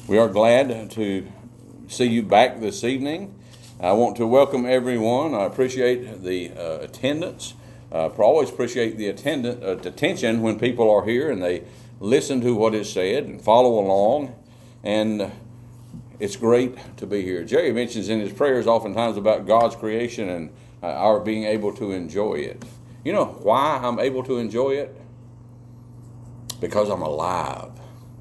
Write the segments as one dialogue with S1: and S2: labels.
S1: We are glad to see you back this evening. I want to welcome everyone. I appreciate the attendance. I always appreciate the attention when people are here and they listen to what is said and follow along. And it's great to be here. Jerry mentions in his prayers oftentimes about God's creation and our being able to enjoy it. You know why I'm able to enjoy it? Because I'm alive.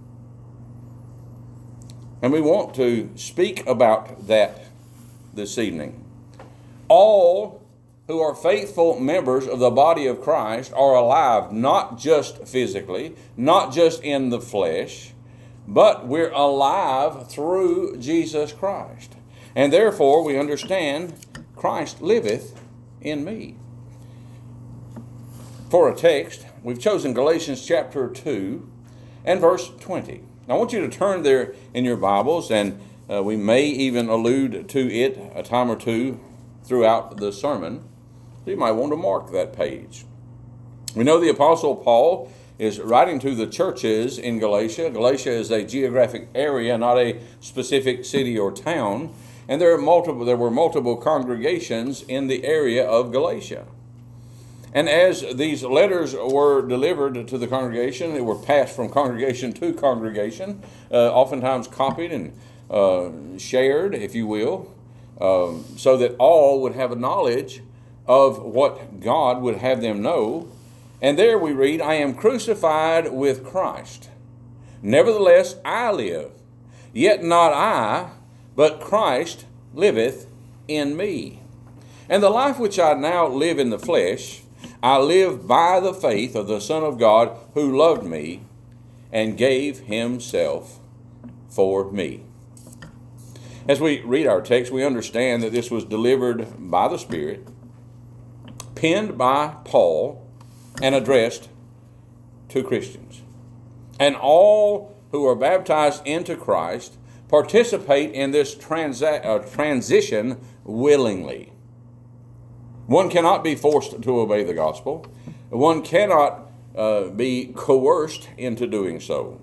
S1: And we want to speak about that this evening. All who are faithful members of the body of Christ are alive, not just physically, not just in the flesh, but we're alive through Jesus Christ. And therefore we understand Christ liveth in me. For a text, we've chosen Galatians chapter 2 and verse 20. I want you to turn there in your Bibles, and we may even allude to it a time or two throughout the sermon. So you might want to mark that page. We know the Apostle Paul is writing to the churches in Galatia. Galatia is a geographic area, not a specific city or town, and there were multiple congregations in the area of Galatia. And as these letters were delivered to the congregation, they were passed from congregation to congregation, oftentimes copied and shared, if you will, so that all would have a knowledge of what God would have them know. And there we read, I am crucified with Christ. Nevertheless, I live. Yet not I, but Christ liveth in me. And the life which I now live in the flesh, I live by the faith of the Son of God who loved me and gave himself for me. As we read our text, we understand that this was delivered by the Spirit, penned by Paul, and addressed to Christians. And all who are baptized into Christ participate in this transition willingly. One cannot be forced to obey the gospel. One cannot be coerced into doing so.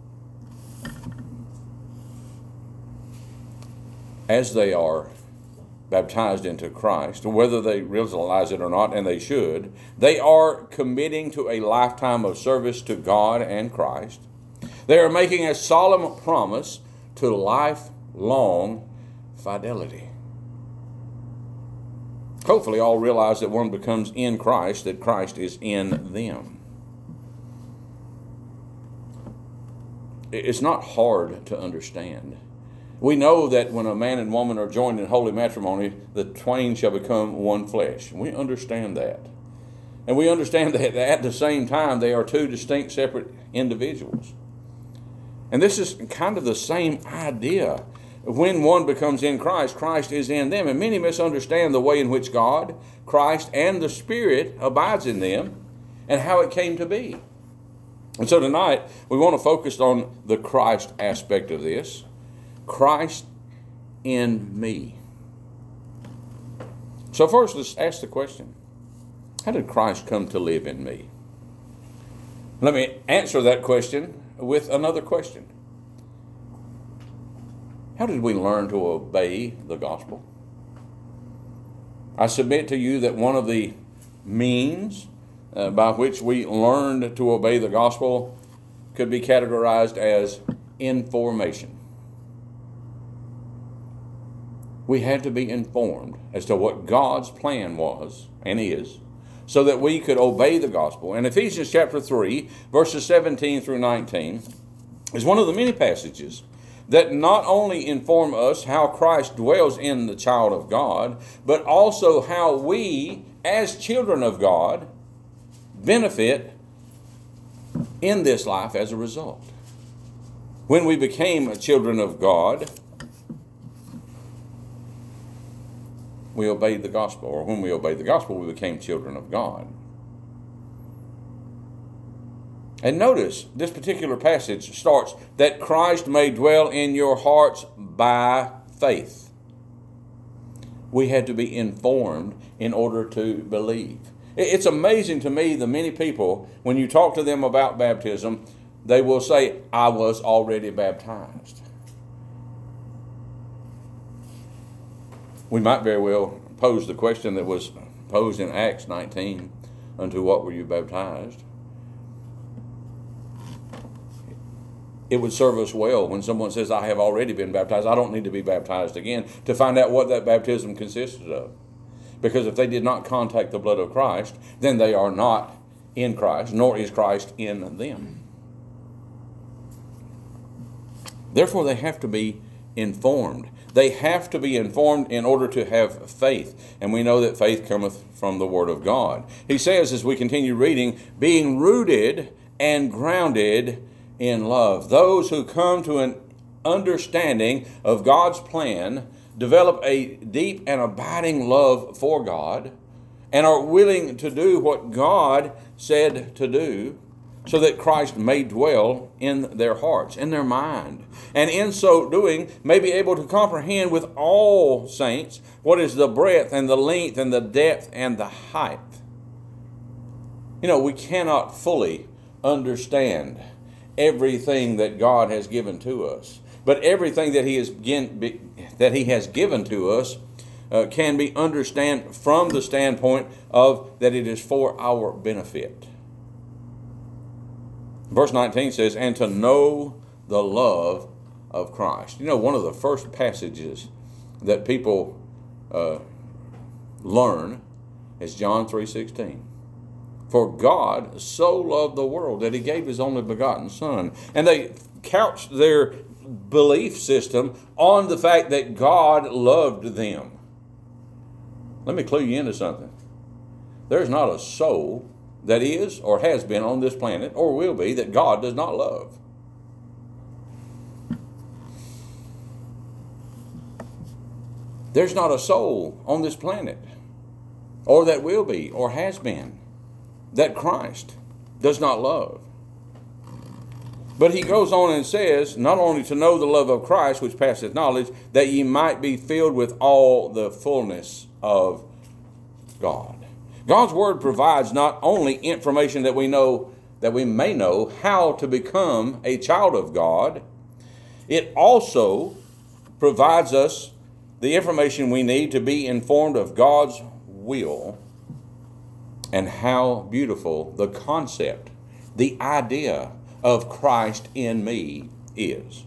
S1: As they are baptized into Christ, whether they realize it or not, and they should, they are committing to a lifetime of service to God and Christ. They are making a solemn promise to lifelong fidelity. Hopefully all realize that one becomes in Christ, that Christ is in them. It's not hard to understand. We know that when a man and woman are joined in holy matrimony, the twain shall become one flesh. We understand that. And we understand that at the same time they are two distinct, separate individuals. And this is kind of the same idea. When one becomes in Christ, Christ is in them. And many misunderstand the way in which God, Christ, and the Spirit abides in them and how it came to be. And so tonight, we want to focus on the Christ aspect of this. Christ in me. So first, let's ask the question, how did Christ come to live in me? Let me answer that question with another question. How did we learn to obey the gospel? I submit to you that one of the means by which we learned to obey the gospel could be categorized as information. We had to be informed as to what God's plan was and is, so that we could obey the gospel. And Ephesians chapter 3, verses 17 through 19, is one of the many passages that not only inform us how Christ dwells in the child of God, but also how we, as children of God, benefit in this life as a result. When we became children of God, we obeyed the gospel, or when we obeyed the gospel, we became children of God. And notice, this particular passage starts, that Christ may dwell in your hearts by faith. We had to be informed in order to believe. It's amazing to me the many people, when you talk to them about baptism, they will say, I was already baptized. We might very well pose the question that was posed in Acts 19, unto what were you baptized? It would serve us well when someone says, I have already been baptized, I don't need to be baptized again, to find out what that baptism consisted of. Because if they did not contact the blood of Christ, then they are not in Christ, nor is Christ in them. Therefore, they have to be informed. They have to be informed in order to have faith. And we know that faith cometh from the Word of God. He says, as we continue reading, being rooted and grounded in love. Those who come to an understanding of God's plan develop a deep and abiding love for God and are willing to do what God said to do, so that Christ may dwell in their hearts, in their mind, and in so doing may be able to comprehend with all saints what is the breadth and the length and the depth and the height. You know, we cannot fully understand everything that God has given to us, but everything that He has given to us can be understood from the standpoint of that it is for our benefit. Verse 19 says, and to know the love of Christ. You know, one of the first passages that people learn is John 3:16. For God so loved the world that He gave His only begotten Son. And they couched their belief system on the fact that God loved them. Let me clue you into something. There's not a soul that is or has been on this planet or will be that God does not love. There's not a soul on this planet or that will be or has been that Christ does not love. But he goes on and says, not only to know the love of Christ, which passeth knowledge, that ye might be filled with all the fullness of God. God's Word provides not only information that we may know how to become a child of God, it also provides us the information we need to be informed of God's will and how beautiful the concept, the idea of Christ in me is.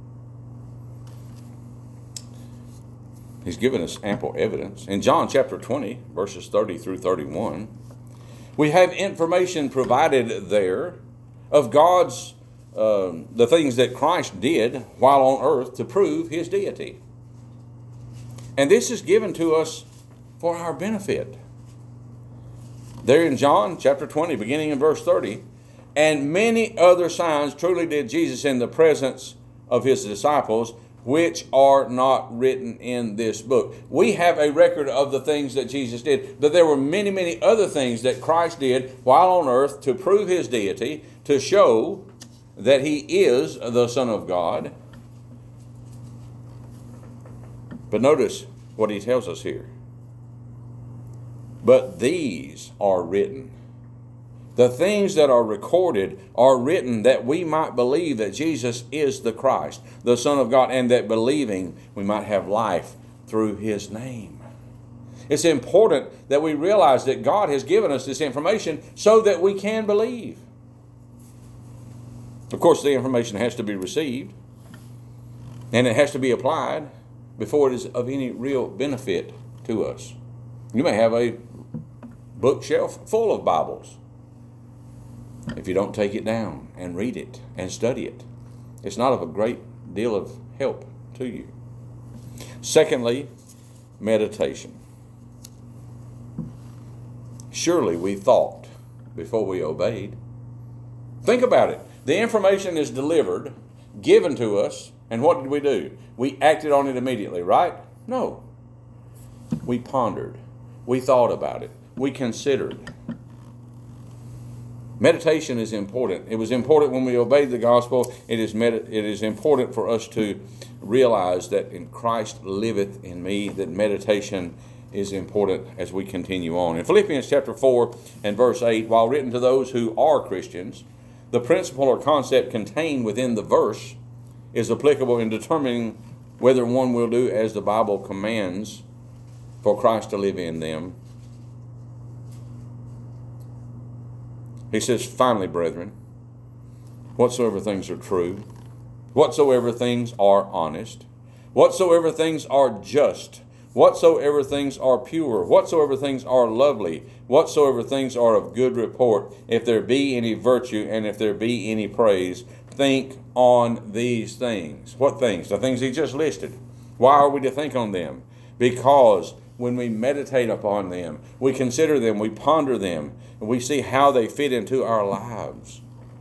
S1: He's given us ample evidence. In John chapter 20, verses 30 through 31, we have information provided there of God's, the things that Christ did while on earth to prove His deity. And this is given to us for our benefit. There in John chapter 20, beginning in verse 30, and many other signs truly did Jesus in the presence of His disciples, which are not written in this book. We have a record of the things that Jesus did, but there were many, many other things that Christ did while on earth to prove His deity, to show that He is the Son of God. But notice what He tells us here. But these are written. The things that are recorded are written that we might believe that Jesus is the Christ, the Son of God, and that believing we might have life through His name. It's important that we realize that God has given us this information so that we can believe. Of course, the information has to be received, and it has to be applied before it is of any real benefit to us. You may have a bookshelf full of Bibles. If you don't take it down and read it and study it, it's not of a great deal of help to you. Secondly, meditation. Surely we thought before we obeyed. Think about it. The information is delivered, given to us, and what did we do? We acted on it immediately, right? No. We pondered. We thought about it. We considered. Meditation is important. It was important when we obeyed the gospel. It is important for us to realize that in Christ liveth in me, that meditation is important as we continue on. In Philippians chapter 4 and verse 8, while written to those who are Christians, the principle or concept contained within the verse is applicable in determining whether one will do as the Bible commands for Christ to live in them. He says, finally, brethren, whatsoever things are true, whatsoever things are honest, whatsoever things are just, whatsoever things are pure, whatsoever things are lovely, whatsoever things are of good report, if there be any virtue and if there be any praise, think on these things. What things? The things he just listed. Why are we to think on them? Because when we meditate upon them, we consider them, we ponder them, and we see how they fit into our lives.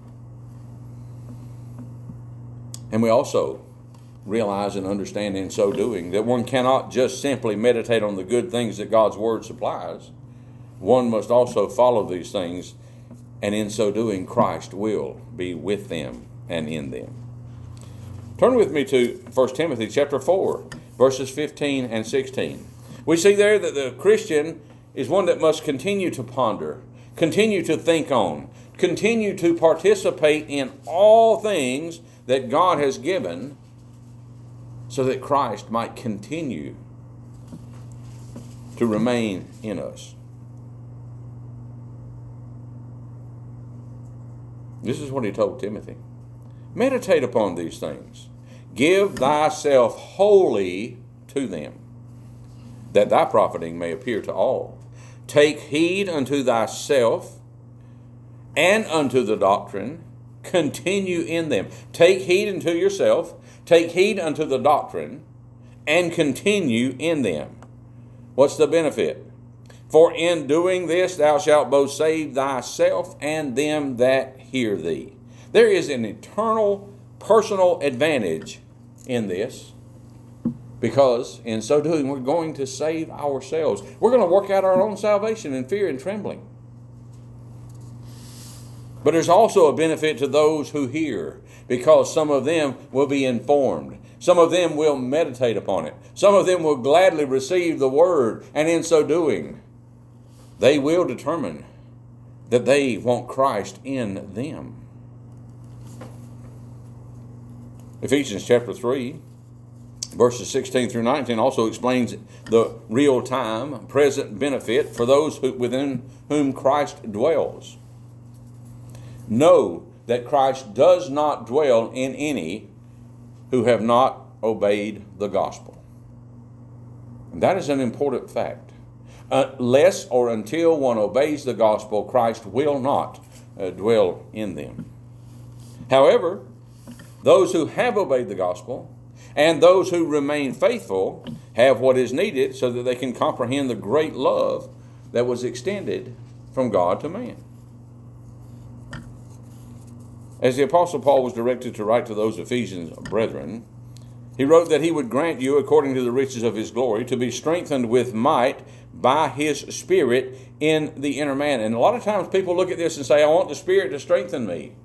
S1: And we also realize and understand in so doing that one cannot just simply meditate on the good things that God's Word supplies. One must also follow these things, and in so doing, Christ will be with them and in them. Turn with me to 1 Timothy chapter 4, verses 15 and 16. We see there that the Christian is one that must continue to ponder, continue to think on, continue to participate in all things that God has given so that Christ might continue to remain in us. This is what he told Timothy. Meditate upon these things. Give thyself wholly to them, that thy profiting may appear to all. Take heed unto thyself and unto the doctrine. Continue in them. Take heed unto yourself. Take heed unto the doctrine, and continue in them. What's the benefit? For in doing this thou shalt both save thyself and them that hear thee. There is an eternal personal advantage in this, because in so doing we're going to save ourselves. We're going to work out our own salvation in fear and trembling. But there's also a benefit to those who hear, because some of them will be informed. Some of them will meditate upon it. Some of them will gladly receive the word, and in so doing, they will determine that they want Christ in them. Ephesians chapter 3, verses 16 through 19 also explains the real-time, present benefit for those within whom Christ dwells. Know that Christ does not dwell in any who have not obeyed the gospel. And that is an important fact. Unless or until one obeys the gospel, Christ will not dwell in them. However, those who have obeyed the gospel and those who remain faithful have what is needed so that they can comprehend the great love that was extended from God to man. As the Apostle Paul was directed to write to those Ephesians brethren, he wrote that he would grant you, according to the riches of his glory, to be strengthened with might by his Spirit in the inner man. And a lot of times people look at this and say, I want the Spirit to strengthen me.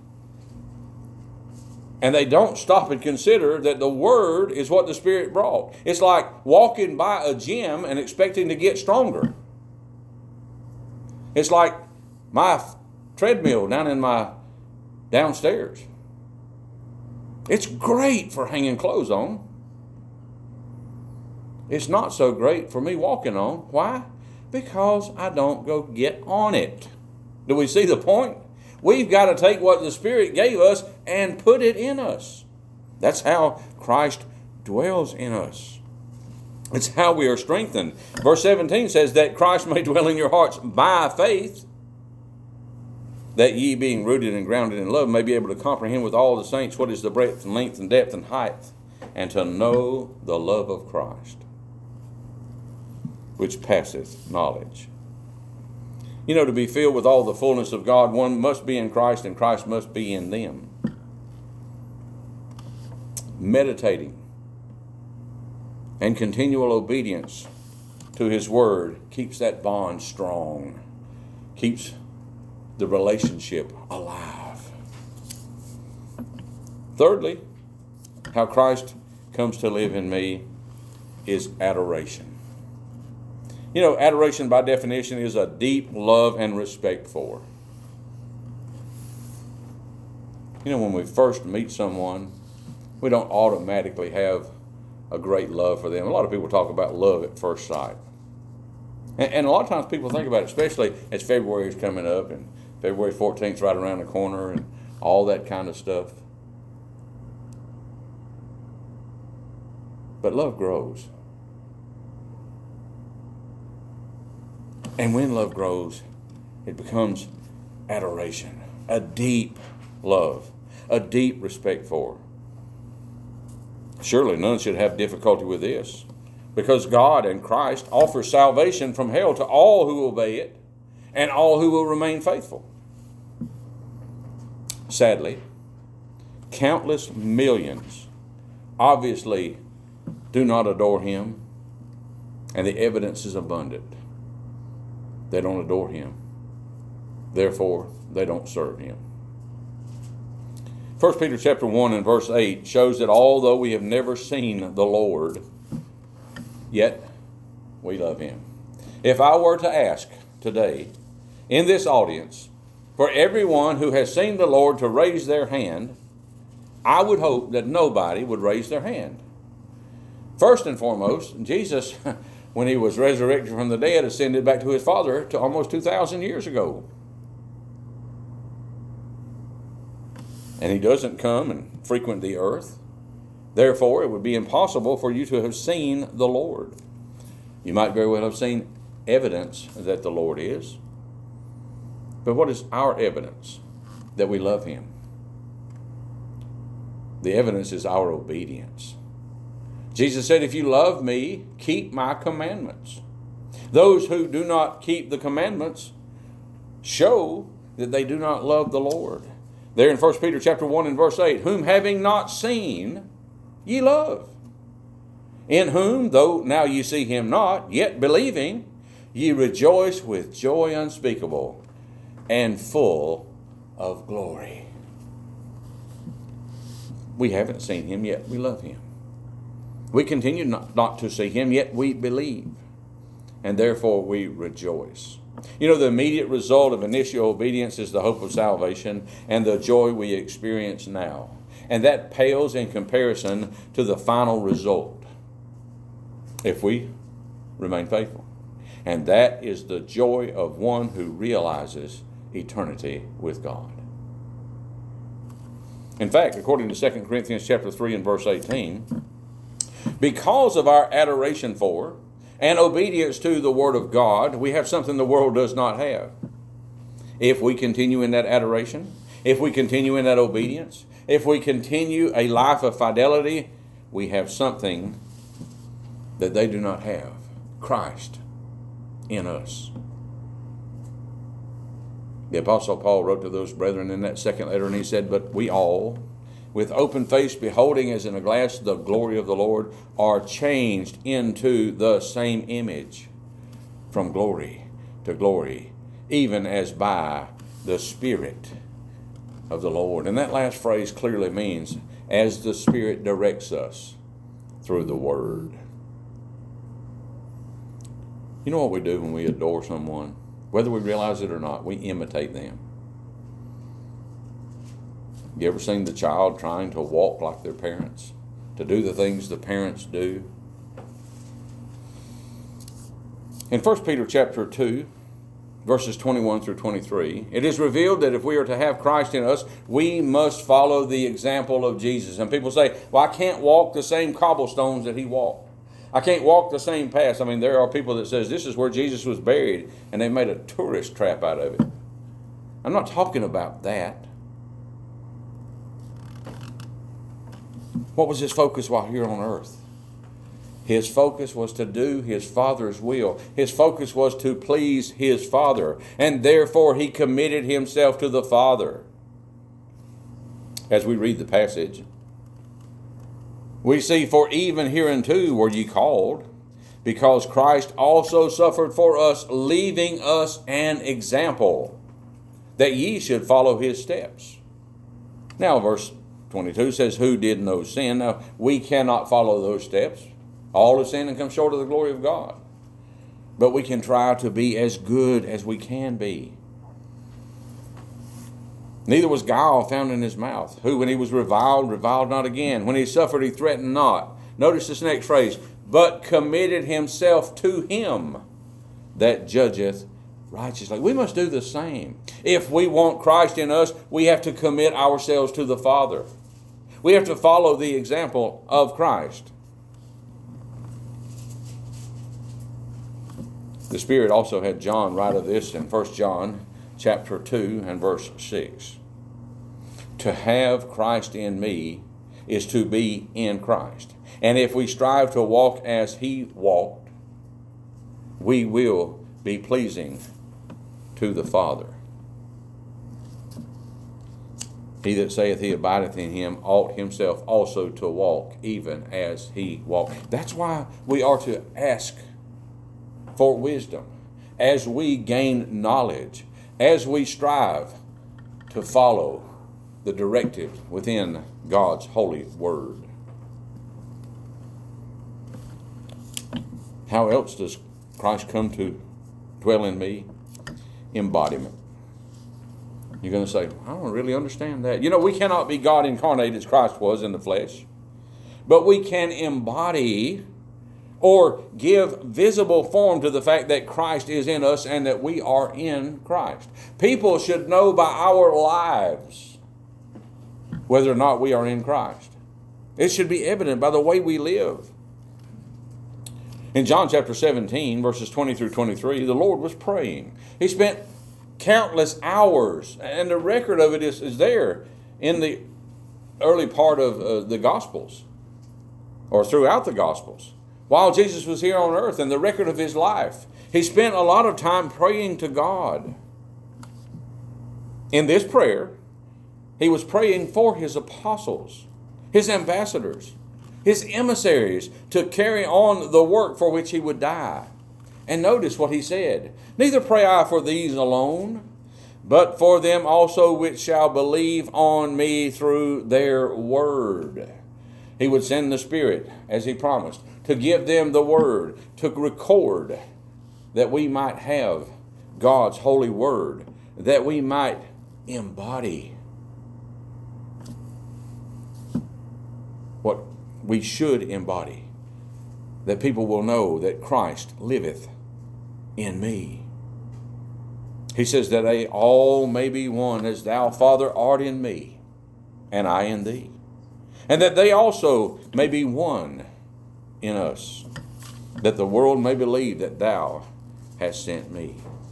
S1: And they don't stop and consider that the Word is what the Spirit brought. It's like walking by a gym and expecting to get stronger. It's like my treadmill down in my downstairs. It's great for hanging clothes on. It's not so great for me walking on. Why? Because I don't go get on it. Do we see the point? We've got to take what the Spirit gave us and put it in us. That's how Christ dwells in us. It's how we are strengthened. Verse 17 says that Christ may dwell in your hearts by faith, that ye being rooted and grounded in love may be able to comprehend with all the saints what is the breadth and length and depth and height, and to know the love of Christ, which passeth knowledge. You know, to be filled with all the fullness of God, one must be in Christ and Christ must be in them. Meditating and continual obedience to His Word keeps that bond strong, keeps the relationship alive. Thirdly, how Christ comes to live in me is adoration. You know, adoration by definition is a deep love and respect for. You know, when we first meet someone, we don't automatically have a great love for them. A lot of people talk about love at first sight. And a lot of times people think about it, especially as February is coming up and February 14th right around the corner and all that kind of stuff. But love grows. And when love grows, it becomes adoration, a deep love, a deep respect for. Surely none should have difficulty with this, because God and Christ offer salvation from hell to all who obey it and all who will remain faithful. Sadly, countless millions obviously do not adore him, and the evidence is abundant. They don't adore him. Therefore, they don't serve him. 1 Peter chapter 1 and verse 8 shows that although we have never seen the Lord, yet we love him. If I were to ask today in this audience for everyone who has seen the Lord to raise their hand, I would hope that nobody would raise their hand. First and foremost, Jesus, when he was resurrected from the dead, ascended back to his Father to almost 2,000 years ago. And he doesn't come and frequent the earth. Therefore, it would be impossible for you to have seen the Lord. You might very well have seen evidence that the Lord is. But what is our evidence that we love him? The evidence is our obedience. Jesus said, if you love me, keep my commandments. Those who do not keep the commandments show that they do not love the Lord. There in 1 Peter chapter 1 and verse 8, whom having not seen, ye love. In whom, though now ye see him not, yet believing, ye rejoice with joy unspeakable and full of glory. We haven't seen him, yet we love him. We continue not to see him, yet we believe. And therefore we rejoice. You know, the immediate result of initial obedience is the hope of salvation and the joy we experience now. And that pales in comparison to the final result if we remain faithful. And that is the joy of one who realizes eternity with God. In fact, according to 2 Corinthians chapter 3 and verse 18, because of our adoration for and obedience to the Word of God, we have something the world does not have. If we continue in that adoration, if we continue in that obedience, if we continue a life of fidelity, we have something that they do not have. Christ in us. The Apostle Paul wrote to those brethren in that second letter, and he said, but we all, with open face, beholding as in a glass the glory of the Lord, are changed into the same image, from glory to glory, even as by the Spirit of the Lord. And that last phrase clearly means, as the Spirit directs us through the Word. You know what we do when we adore someone? Whether we realize it or not, we imitate them. You ever seen the child trying to walk like their parents? To do the things the parents do? In 1 Peter chapter 2, verses 21 through 23, it is revealed that if we are to have Christ in us, we must follow the example of Jesus. And people say, well, I can't walk the same cobblestones that he walked. I can't walk the same paths. I mean, there are people that says this is where Jesus was buried, and they made a tourist trap out of it. I'm not talking about that. What was his focus while here on earth? His focus was to do his Father's will. His focus was to please his Father, and therefore he committed himself to the Father. As we read the passage, we see, for even hereunto were ye called, because Christ also suffered for us, leaving us an example, that ye should follow his steps. Now, verse 22 says, who did no sin? Now, we cannot follow those steps. All have sinned and come short of the glory of God. But we can try to be as good as we can be. Neither was guile found in his mouth, who when he was reviled not again. When he suffered, he threatened not. Notice this next phrase, but committed himself to him that judgeth righteously. We must do the same. If we want Christ in us, we have to commit ourselves to the Father. We have to follow the example of Christ. The Spirit also had John write of this in 1 John chapter 2 and verse 6. To have Christ in me is to be in Christ. And if we strive to walk as He walked, we will be pleasing to the Father. He that saith he abideth in Him ought himself also to walk even as He walked. That's why we are to ask for wisdom as we gain knowledge, as we strive to follow the directive within God's holy word. How else does Christ come to dwell in me? Embodiment. You're going to say, I don't really understand that. You know, we cannot be God incarnate as Christ was in the flesh, but we can embody or give visible form to the fact that Christ is in us and that we are in Christ. People should know by our lives whether or not we are in Christ. It should be evident by the way we live. In John chapter 17, verses 20 through 23, the Lord was praying. He spent countless hours, and the record of it is there in the early part of the Gospels, or throughout the Gospels. While Jesus was here on earth, and the record of His life, He spent a lot of time praying to God. In this prayer, He was praying for His apostles, His ambassadors, His emissaries to carry on the work for which He would die. And notice what He said. Neither pray I for these alone, but for them also which shall believe on me through their word. He would send the Spirit, as He promised, to give them the word, to record that we might have God's holy word, that we might embody what we should embody, that people will know that Christ liveth in me. He says that they all may be one, as Thou, Father, art in me, and I in Thee, and that they also may be one in us, that the world may believe that Thou hast sent me.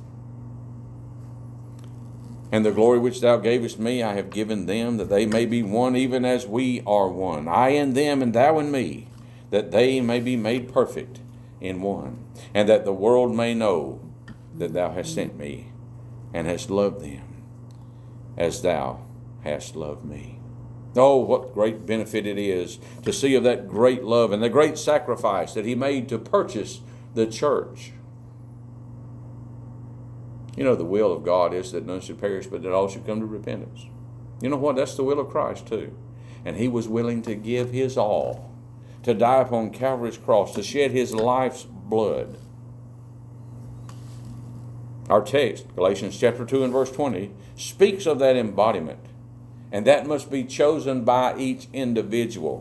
S1: And the glory which Thou gavest me I have given them, that they may be one even as we are one, I in them and Thou in me, that they may be made perfect in one, and that the world may know that Thou hast sent me and hast loved them as Thou hast loved me. Oh, what great benefit it is to see of that great love and the great sacrifice that He made to purchase the church. You know, the will of God is that none should perish, but that all should come to repentance. You know what? That's the will of Christ too. And He was willing to give His all, to die upon Calvary's cross, to shed His life's blood. Our text, Galatians chapter 2 and verse 20, speaks of that embodiment. And that must be chosen by each individual.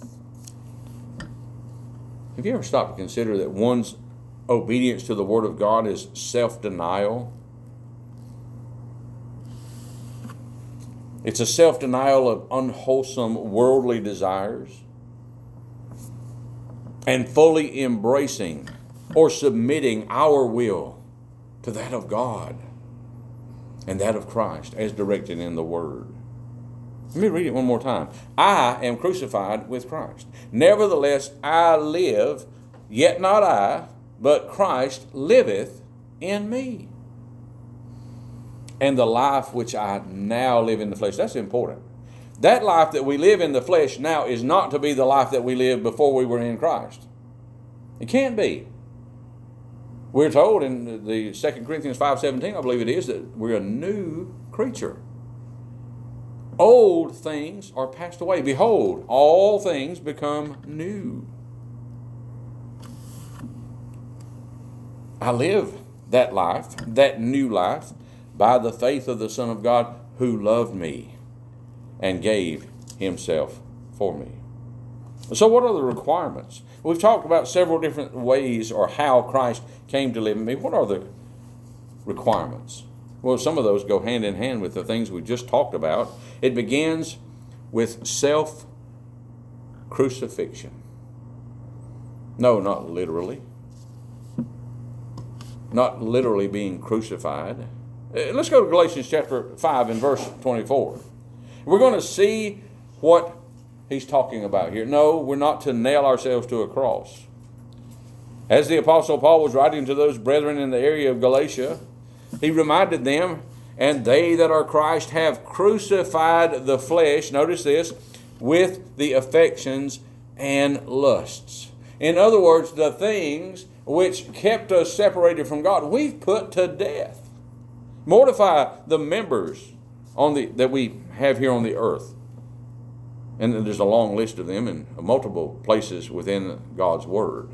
S1: Have you ever stopped to consider that one's obedience to the Word of God is self-denial? It's a self-denial of unwholesome worldly desires and fully embracing or submitting our will to that of God and that of Christ as directed in the Word. Let me read it one more time. I am crucified with Christ. Nevertheless, I live, yet not I, but Christ liveth in me. And the life which I now live in the flesh. That's important. That life that we live in the flesh now is not to be the life that we lived before we were in Christ. It can't be. We're told in the 2 Corinthians 5:17, I believe it is, that we're a new creature. Old things are passed away. Behold, all things become new. I live that life, that new life, by the faith of the Son of God who loved me and gave Himself for me. So what are the requirements? We've talked about several different ways or how Christ came to live in me. What are the requirements? Well, some of those go hand in hand with the things we just talked about. It begins with self-crucifixion. No, not literally. Not literally being crucified. Let's go to Galatians chapter 5 and verse 24. We're going to see what he's talking about here. No, we're not to nail ourselves to a cross. As the Apostle Paul was writing to those brethren in the area of Galatia, he reminded them, and they that are Christ have crucified the flesh, notice this, with the affections and lusts. In other words, the things which kept us separated from God, we've put to death. Mortify the members that we have here on the earth. And there's a long list of them in multiple places within God's Word.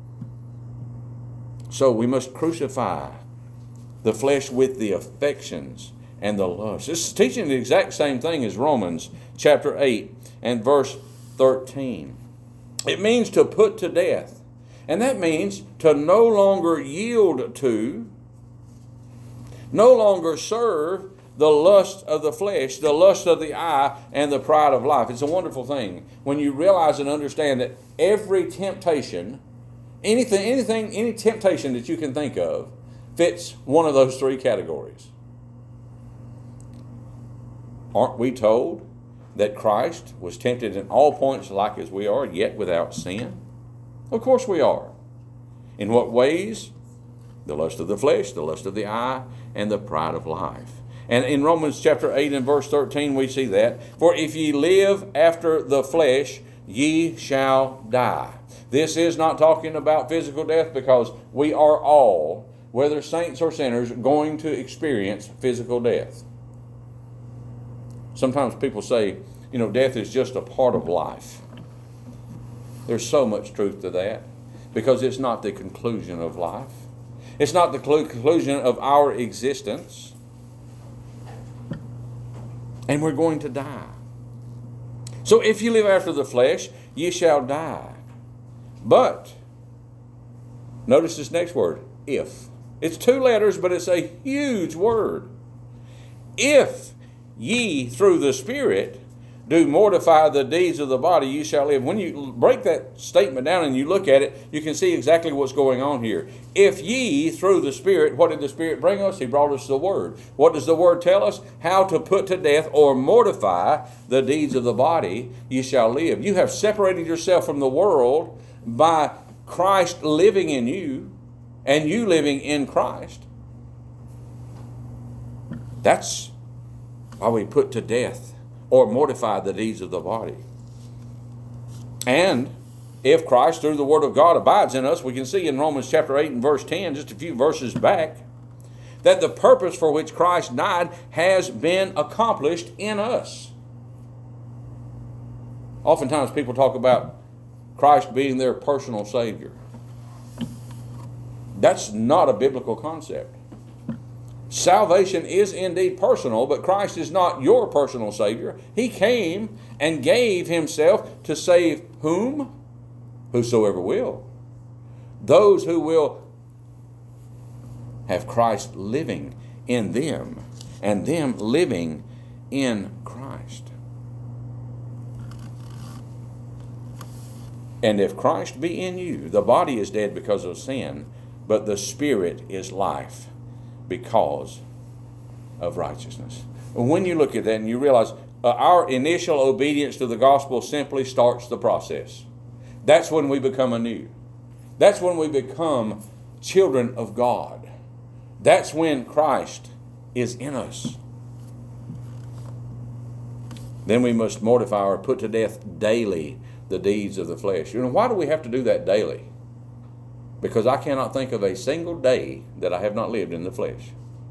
S1: So we must crucify the flesh with the affections and the lusts. This is teaching the exact same thing as Romans chapter 8 and verse 13. It means to put to death. And that means to no longer yield to, no longer serve the lust of the flesh, the lust of the eye, and the pride of life. It's a wonderful thing when you realize and understand that every temptation, any temptation that you can think of, fits one of those three categories. Aren't we told that Christ was tempted in all points like as we are, yet without sin? Of course we are. In what ways? The lust of the flesh, the lust of the eye, and the pride of life. And in Romans chapter 8 and verse 13 we see that. For if ye live after the flesh, ye shall die. This is not talking about physical death, because we are all, whether saints or sinners, going to experience physical death. Sometimes people say, death is just a part of life. There's so much truth to that, because it's not the conclusion of life. It's not the conclusion of our existence. And we're going to die. So if you live after the flesh, ye shall die. But, notice this next word, if. It's 2 letters, but it's a huge word. If ye through the Spirit do mortify the deeds of the body, you shall live. When you break that statement down and you look at it, you can see exactly what's going on here. If ye through the Spirit, what did the Spirit bring us? He brought us the Word. What does the Word tell us? How to put to death or mortify the deeds of the body, you shall live. You have separated yourself from the world by Christ living in you and you living in Christ. That's why we put to death or mortify the deeds of the body. And if Christ, through the Word of God, abides in us, we can see in Romans chapter 8 and verse 10, just a few verses back, that the purpose for which Christ died has been accomplished in us. Oftentimes people talk about Christ being their personal Savior. That's not a biblical concept. Salvation is indeed personal, but Christ is not your personal Savior. He came and gave Himself to save whom? Whosoever will. Those who will have Christ living in them and them living in Christ. And if Christ be in you, the body is dead because of sin, but the Spirit is life because of righteousness. When you look at that and you realize our initial obedience to the gospel simply starts the process. That's when we become anew. That's when we become children of God. That's when Christ is in us. Then we must mortify or put to death daily the deeds of the flesh. Why do we have to do that daily? Because I cannot think of a single day that I have not lived in the flesh.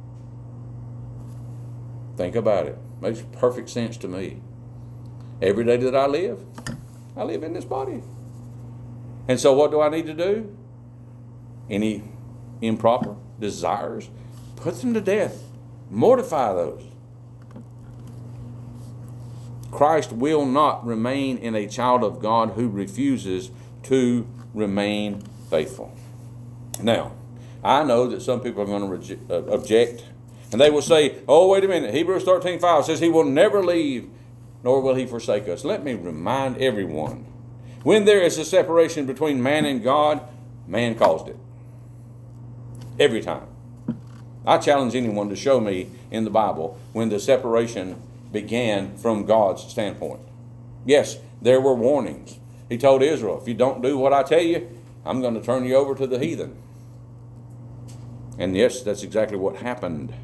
S1: Think about it. Makes perfect sense to me. Every day that I live in this body. And so what do I need to do? Any improper desires? Put them to death. Mortify those. Christ will not remain in a child of God who refuses to remain faithful. Now, I know that some people are going to object, and they will say, oh, wait a minute, Hebrews 13:5 says he will never leave, nor will he forsake us. Let me remind everyone, when there is a separation between man and God, man caused it. Every time. I challenge anyone to show me in the Bible when the separation began from God's standpoint. Yes, there were warnings. He told Israel, if you don't do what I tell you, I'm going to turn you over to the heathen. And yes, that's exactly what happened.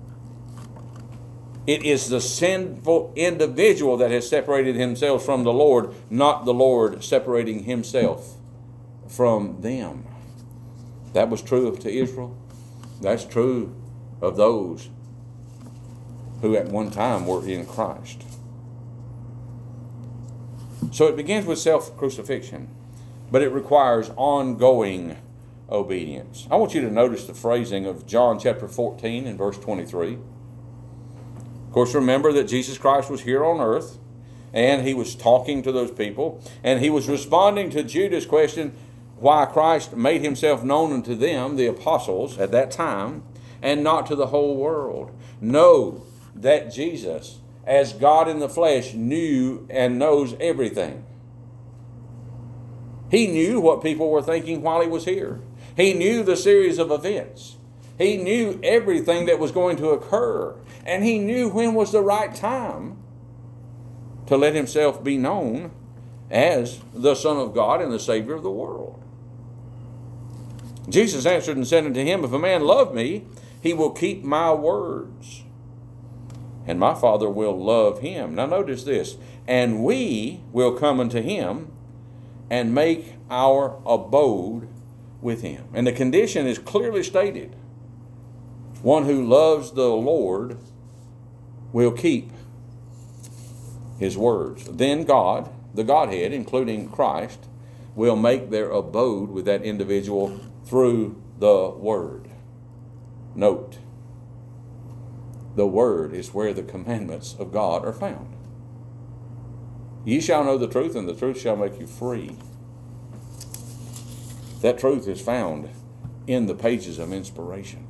S1: It is the sinful individual that has separated himself from the Lord, not the Lord separating himself from them. That was true to Israel. That's true of those who at one time were in Christ. So it begins with self-crucifixion, but it requires ongoing obedience. I want you to notice the phrasing of John chapter 14 and verse 23. Of course, remember that Jesus Christ was here on earth, and he was talking to those people, and he was responding to Judas' question, why Christ made himself known unto them, the apostles, at that time, and not to the whole world. Know that Jesus, as God in the flesh, knew and knows everything. He knew what people were thinking while he was here. He knew the series of events. He knew everything that was going to occur. And he knew when was the right time to let himself be known as the Son of God and the Savior of the world. Jesus answered and said unto him, if a man love me, he will keep my words, and my Father will love him. Now notice this, and we will come unto him and make our abode with him. And the condition is clearly stated. One who loves the Lord will keep his words. Then God, the Godhead, including Christ, will make their abode with that individual through the Word. Note, the Word is where the commandments of God are found. Ye shall know the truth, and the truth shall make you free. That truth is found in the pages of inspiration.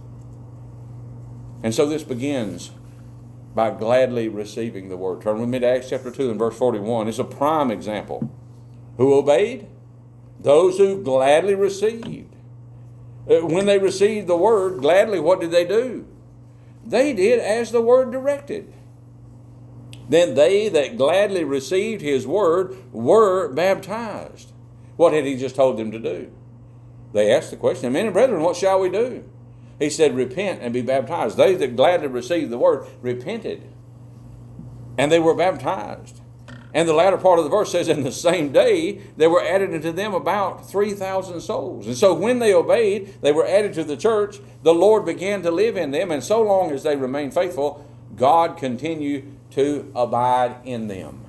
S1: And so this begins by gladly receiving the Word. Turn with me to Acts chapter 2 and verse 41. It's a prime example. Who obeyed? Those who gladly received. When they received the Word gladly, what did they do? They did as the Word directed. Then they that gladly received His Word were baptized. What had He just told them to do? They asked the question, men and brethren, what shall we do? He said, repent and be baptized. They that gladly received the Word repented, and they were baptized. And the latter part of the verse says, in the same day, there were added unto them about 3,000 souls. And so when they obeyed, they were added to the church. The Lord began to live in them. And so long as they remained faithful, God continued to abide in them.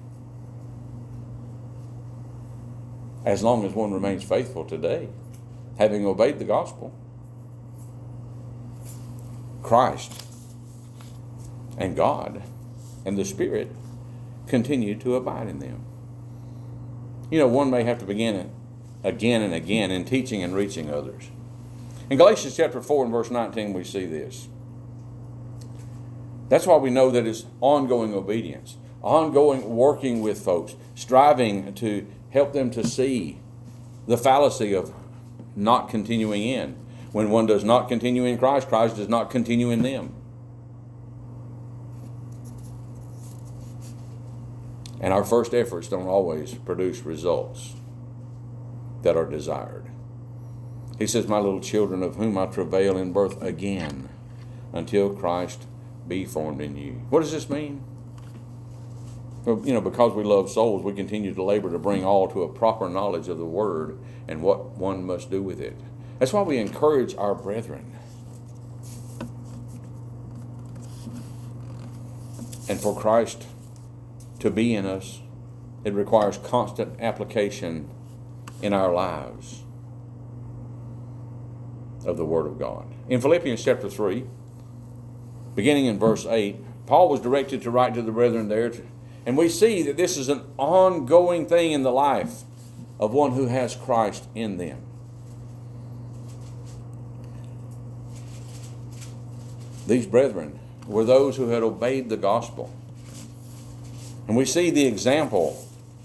S1: As long as one remains faithful today, having obeyed the gospel, Christ and God and the Spirit continue to abide in them. You know, one may have to begin again and again in teaching and reaching others. In Galatians chapter 4 and verse 19, we see this. That's why we know that it's ongoing obedience, ongoing working with folks, striving to help them to see the fallacy of not continuing in. When one does not continue in Christ, Christ does not continue in them. And our first efforts don't always produce results that are desired. He says, my little children, of whom I travail in birth again, until Christ be formed in you. What does this mean? Well, you know, because we love souls, we continue to labor to bring all to a proper knowledge of the Word and what one must do with it. That's why we encourage our brethren. And for Christ to be in us, it requires constant application in our lives of the Word of God. In Philippians chapter 3, beginning in verse 8, Paul was directed to write to the brethren there And we see that this is an ongoing thing in the life of one who has Christ in them. These brethren were those who had obeyed the gospel. And we see the example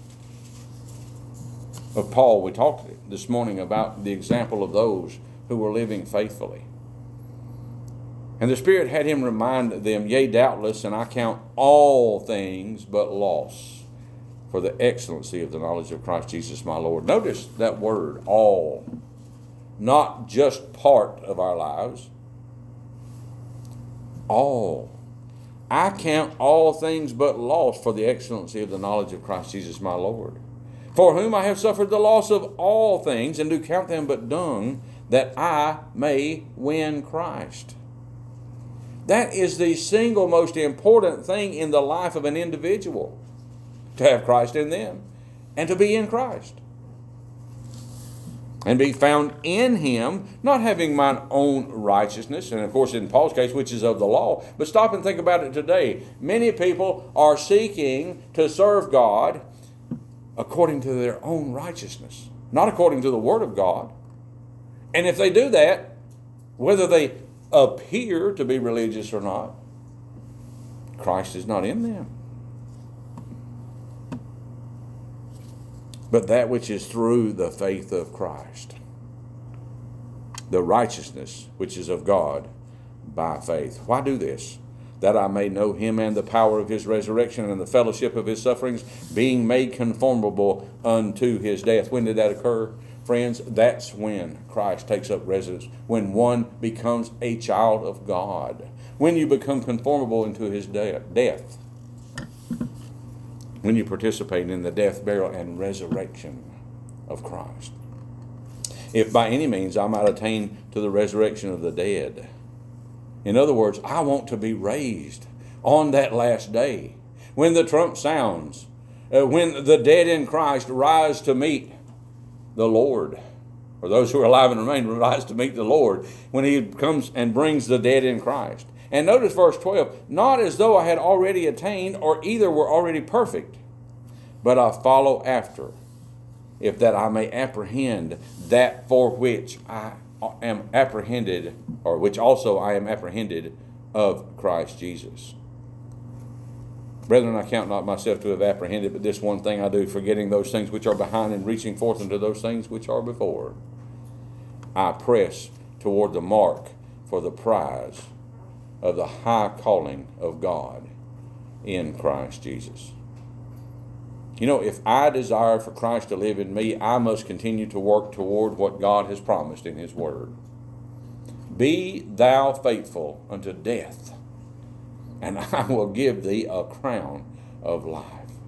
S1: of Paul. We talked this morning about the example of those who were living faithfully. And the Spirit had him remind them, yea, doubtless, and I count all things but loss for the excellency of the knowledge of Christ Jesus my Lord. Notice that word, all. Not just part of our lives. All. I count all things but loss for the excellency of the knowledge of Christ Jesus my Lord, for whom I have suffered the loss of all things, and do count them but dung, that I may win Christ. That is the single most important thing in the life of an individual, to have Christ in them and to be in Christ. And be found in Him, not having mine own righteousness, and of course in Paul's case, which is of the law. But stop and think about it today. Many people are seeking to serve God according to their own righteousness, not according to the Word of God. And if they do that, whether they appear to be religious or not, Christ is not in them. But that which is through the faith of Christ, the righteousness which is of God by faith. Why do this? That I may know Him and the power of His resurrection and the fellowship of His sufferings, being made conformable unto His death. When did that occur? Friends, that's when Christ takes up residence, when one becomes a child of God, when you become conformable into His death, when you participate in the death, burial, and resurrection of Christ. If by any means I might attain to the resurrection of the dead. In other words, I want to be raised on that last day, when the trump sounds, when the dead in Christ rise to meet the Lord, or those who are alive and remain rise to meet the Lord, when He comes and brings the dead in Christ. And notice verse 12, not as though I had already attained, or either were already perfect, but I follow after, if that I may apprehend that for which I am apprehended, or which also I am apprehended of Christ Jesus. Brethren, I count not myself to have apprehended, but this one thing I do, forgetting those things which are behind and reaching forth unto those things which are before. I press toward the mark for the prize of the high calling of God in Christ Jesus. You know, if I desire for Christ to live in me, I must continue to work toward what God has promised in His Word. Be thou faithful unto death, and I will give thee a crown of life.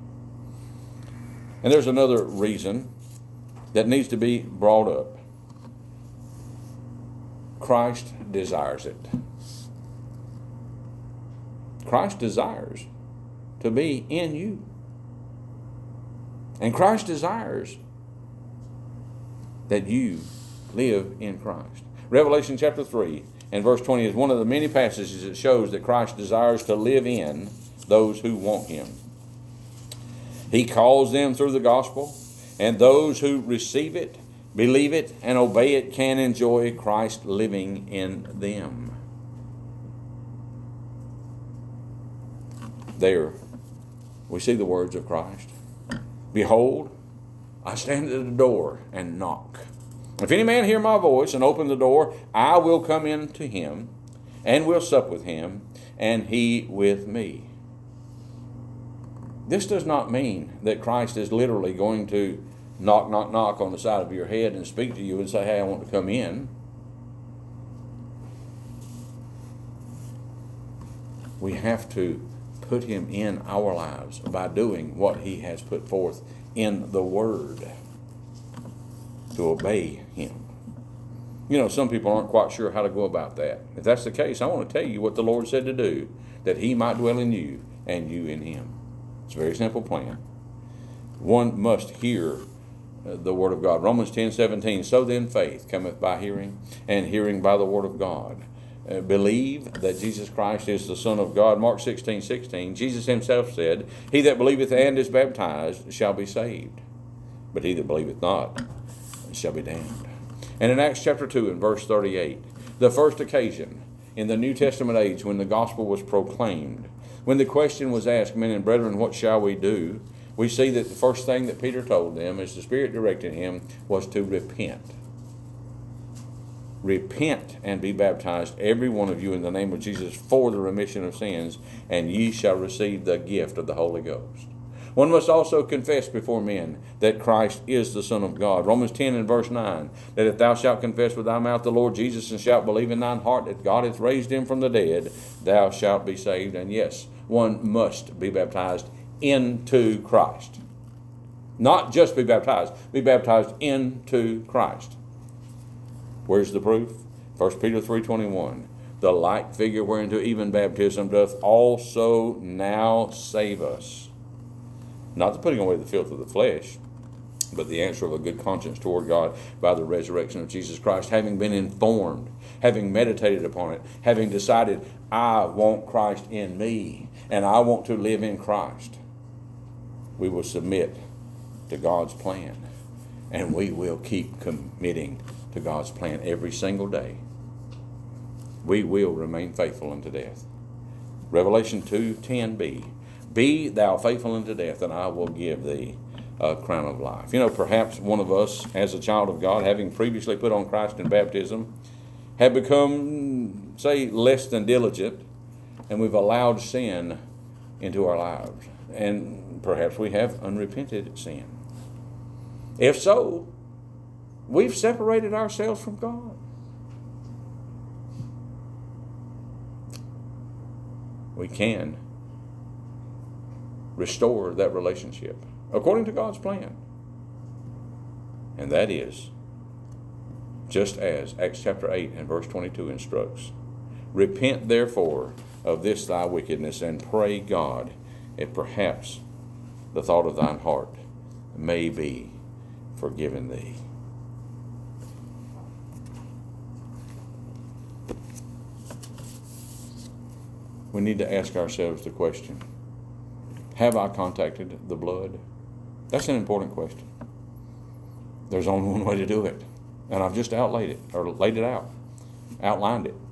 S1: And there's another reason that needs to be brought up. Christ desires it. Christ desires to be in you. And Christ desires that you live in Christ. Revelation chapter 3 and verse 20 is one of the many passages that shows that Christ desires to live in those who want Him. He calls them through the gospel, and those who receive it, believe it, and obey it can enjoy Christ living in them. There we see the words of Christ. Behold, I stand at the door and knock. If any man hear my voice and open the door, I will come in to him and will sup with him, and he with me. This does not mean that Christ is literally going to knock, knock, knock on the side of your head and speak to you and say, hey, I want to come in. We have to put Him in our lives by doing what He has put forth in the Word to obey Him. You know, some people aren't quite sure how to go about that. If that's the case, I want to tell you what the Lord said to do, that He might dwell in you and you in Him. It's a very simple plan. One must hear the Word of God. Romans 10:17, so then faith cometh by hearing, and hearing by the Word of God. believe that Jesus Christ is the Son of God. Mark 16:16, Jesus himself said, "He that believeth and is baptized shall be saved, but he that believeth not shall be damned." And in Acts chapter 2 and verse 38, the first occasion in the New Testament age when the gospel was proclaimed, when the question was asked, "Men and brethren, what shall we do?" we see that the first thing that Peter told them, as the Spirit directed him, was to repent. Repent and be baptized, every one of you, in the name of Jesus, for the remission of sins, and ye shall receive the gift of the Holy Ghost. One must also confess before men that Christ is the Son of God. Romans 10 and verse 9, that if thou shalt confess with thy mouth the Lord Jesus, and shalt believe in thine heart that God hath raised him from the dead, thou shalt be saved. And yes, one must be baptized into Christ. Not just be baptized into Christ. Where's the proof? 1 Peter 3:21. The like figure whereunto even baptism doth also now save us. Not the putting away the filth of the flesh, but the answer of a good conscience toward God by the resurrection of Jesus Christ, having been informed, having meditated upon it, having decided, I want Christ in me, and I want to live in Christ. We will submit to God's plan, and we will keep committing to God's plan every single day. We will remain faithful unto death. Revelation 2:10b, be thou faithful unto death, and I will give thee a crown of life. You know, perhaps one of us, as a child of God, having previously put on Christ in baptism, have become, say, less than diligent, and we've allowed sin into our lives. And perhaps we have unrepented sin. If so, we've separated ourselves from God. We can restore that relationship according to God's plan. And that is, just as Acts chapter 8 and verse 22 instructs, repent therefore of this thy wickedness, and pray God, if perhaps the thought of thine heart may be forgiven thee. We need to ask ourselves the question, have I contacted the blood? That's an important question. There's only one way to do it, and I've just laid it out, outlined it.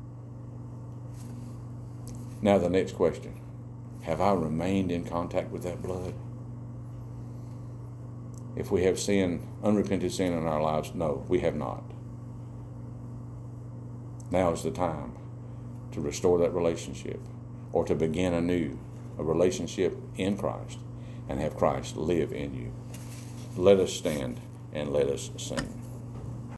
S1: Now the next question, have I remained in contact with that blood? If we have sin, unrepented sin in our lives, no, we have not. Now is the time to restore that relationship, or to begin anew a relationship in Christ and have Christ live in you. Let us stand and let us sing.